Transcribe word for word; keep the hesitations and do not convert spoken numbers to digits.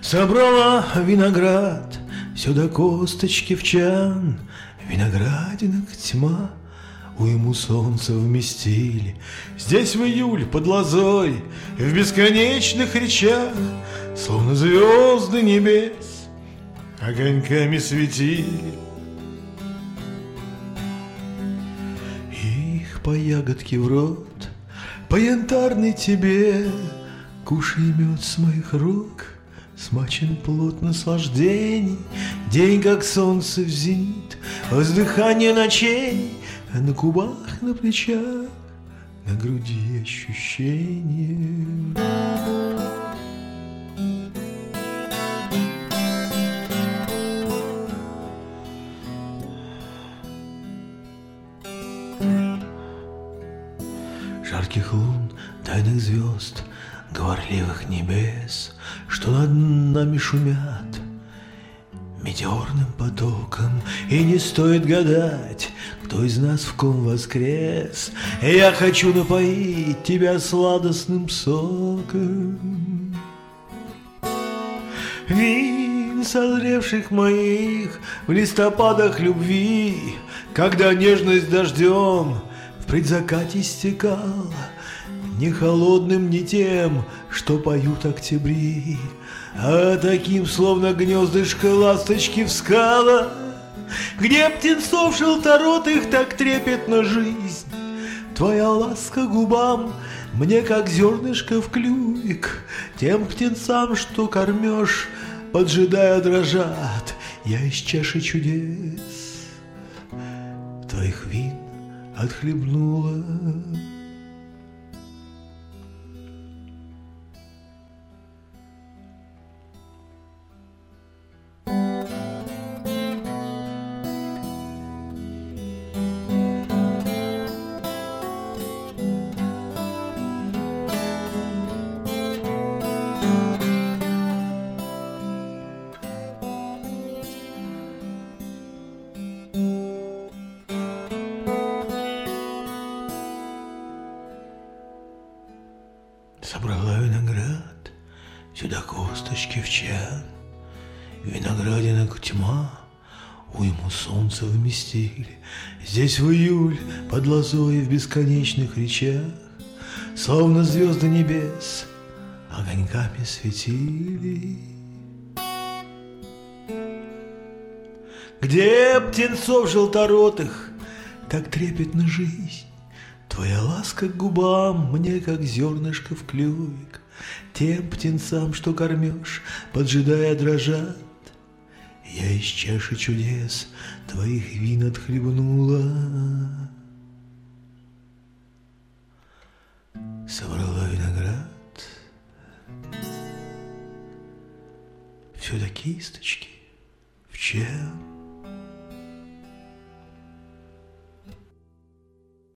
Собрала виноград, все до косточки в чан, виноградинок тьма, уйму солнца вместили. Здесь в июль под лозой, в бесконечных речах, словно звезды небес, огоньками светили. Их по ягодке в рот, по янтарной тебе, кушай мед с моих рук, смачен плод наслаждений. День, как солнце в зенит, воздыхание ночей, а на губах, на плечах, на груди ощущения. Жарких лун, тайных звезд, говорливых небес, что над нами шумят метеорным потоком. И не стоит гадать, кто из нас в ком воскрес. Я хочу напоить тебя сладостным соком вин созревших моих в листопадах любви, когда нежность дождем в предзакате стекала, не холодным, не тем, что поют октябри, а таким, словно гнездышко ласточки в скалах, где птенцов желторотых так трепетна жизнь. Твоя ласка губам мне, как зернышко в клювик, тем птенцам, что кормешь, поджидая дрожат. Я из чаши чудес твоих вин отхлебнула. Собрала виноград, сюда косточки в чан, виноградинок тьма, уйму солнца вместили. Здесь в июль под лозой в бесконечных речах, словно звезды небес, огоньками светили. Где птенцов желторотых так трепетна жизнь, твоя ласка к губам мне, как зернышко в клювик, тем птенцам, что кормешь, поджидая дрожат. Я из чаши чудес твоих вин отхлебнула. Собрала виноград, все до кисточки в чан.